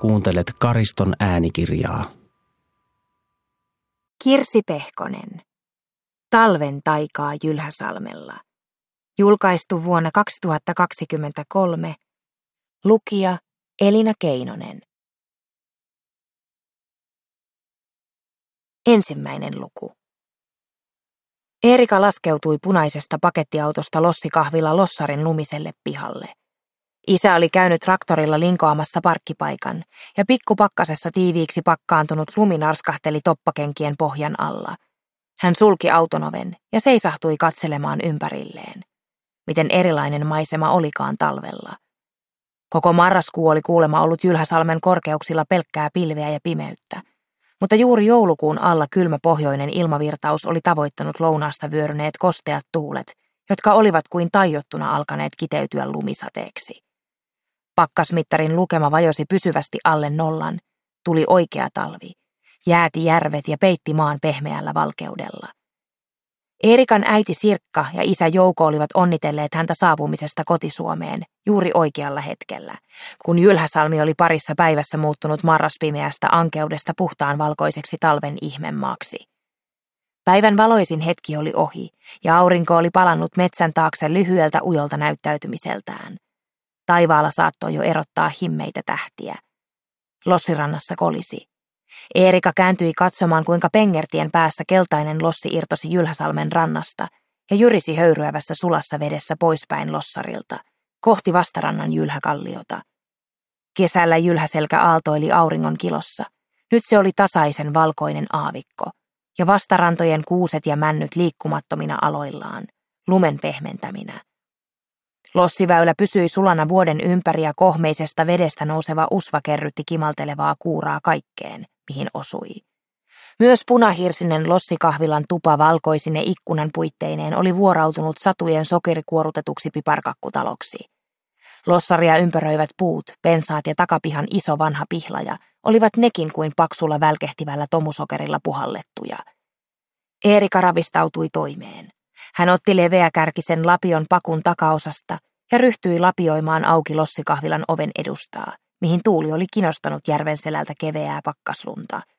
Kuuntelet Kariston äänikirjaa. Kirsi Pehkonen. Talven taikaa Jylhäsalmella. Julkaistu vuonna 2023. Lukija Elina Keinonen. Ensimmäinen luku. Eerika laskeutui punaisesta pakettiautosta lossikahvilla Lossarin lumiselle pihalle. Isä oli käynyt traktorilla linkoamassa parkkipaikan, ja pikkupakkasessa tiiviiksi pakkaantunut lumi narskahteli toppakenkien pohjan alla. Hän sulki auton oven ja seisahtui katselemaan ympärilleen. Miten erilainen maisema olikaan talvella. Koko marraskuu oli kuulemma ollut Jylhäsalmen korkeuksilla pelkkää pilveä ja pimeyttä, mutta juuri joulukuun alla kylmä pohjoinen ilmavirtaus oli tavoittanut lounaasta vyöryneet kosteat tuulet, jotka olivat kuin taiottuna alkaneet kiteytyä lumisateeksi. Pakkasmittarin lukema vajosi pysyvästi alle nollan, tuli oikea talvi, jääti järvet ja peitti maan pehmeällä valkeudella. Eerikan äiti Sirkka ja isä Jouko olivat onnitelleet häntä saapumisesta kotisuomeen juuri oikealla hetkellä, kun Jylhäsalmi oli parissa päivässä muuttunut marraspimeästä ankeudesta puhtaan valkoiseksi talven ihmemaaksi. Päivän valoisin hetki oli ohi, ja aurinko oli palannut metsän taakse lyhyeltä ujolta näyttäytymiseltään. Taivaalla saattoi jo erottaa himmeitä tähtiä. Lossirannassa kolisi. Eerika kääntyi katsomaan, kuinka pengertien päässä keltainen lossi irtosi Jylhäsalmen rannasta ja jyrisi höyryävässä sulassa vedessä poispäin Lossarilta, kohti vastarannan Jylhäkalliota. Kesällä Jylhäselkä aaltoili auringon kilossa. Nyt se oli tasaisen valkoinen aavikko, ja vastarantojen kuuset ja männyt liikkumattomina aloillaan, lumen pehmentäminä. Lossiväylä pysyi sulana vuoden ympäri ja kohmeisesta vedestä nouseva usva kerrytti kimaltelevaa kuuraa kaikkeen, mihin osui. Myös punahirsinen lossikahvilan tupa valkoisine ikkunan puitteineen oli vuorautunut satujen sokerikuorutetuksi piparkakkutaloksi. Lossaria ympäröivät puut, pensaat ja takapihan iso vanha pihlaja olivat nekin kuin paksulla välkehtivällä tomusokerilla puhallettuja. Eerika ravistautui toimeen. Hän otti leveäkärkisen lapion pakun takaosasta ja ryhtyi lapioimaan auki lossikahvilan oven edustaa, mihin tuuli oli kinostanut järven selältä keveää pakkaslunta.